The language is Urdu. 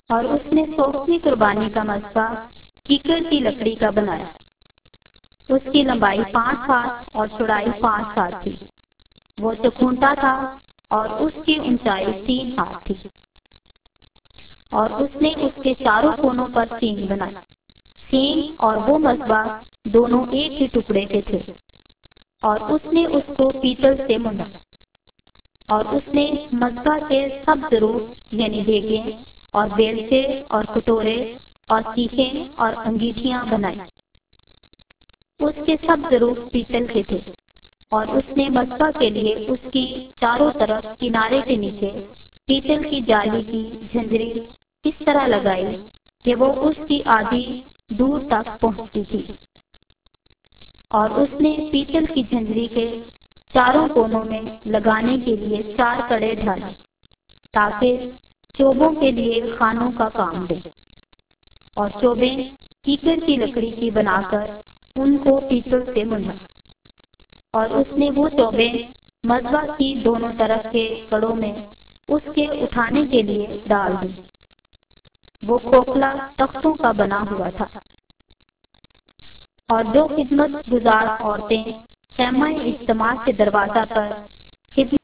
اور اس نے سوکھتی قربانی کا مذبح کیکر کی لکڑی کا بنایا۔ اس کی لمبائی 5 ہاتھ اور چوڑائی 5 ہاتھ تھی۔ وہ چکھونٹا تھا اور اس کی اونچائی 3 ہاتھ تھی۔ اور اس نے اس کے چاروں کونوں پر سینگ بنائے۔ سینگ اور وہ مذبح دونوں ایک ہی ٹکڑے کے تھے۔ اور اس نے اس کو پیتل سے موندا۔ اور اس نے مذبح کے سب ظروف یعنی دیگیں اور بیلچے اور کٹورے اور سیخیں اور انگیٹھیاں بنائی۔ اس کے سب ظروف پیتل کے تھے۔ اور اس نے مذبح کے لیے اس کی چاروں طرف کنارے کے نیچے پیتل کی جالی کی جھنجری اس طرح لگائی کہ وہ اس کی آدھی دور تک پہنچتی تھی۔ اور اس نے پیتل کی جھنجری کے چاروں کونوں میں لگانے کے لیے 4 کڑے ڈھالے تاکہ چوبوں کے لیے خانوں کا کام دے۔ اور چوبیں کیکر کی لکڑی کی بنا کر ان کو پیتل سے موندا۔ اور اس نے وہ چوبیں مذبح کی دونوں طرف کے کڑوں میں اس کے اٹھانے کے لیے ڈال دی۔ وہ کھوکھلا تختوں کا بنا ہوا تھا۔ اور جو خدمت گزار عورتیں خیمہ اجتماع کے دروازہ پر خدمت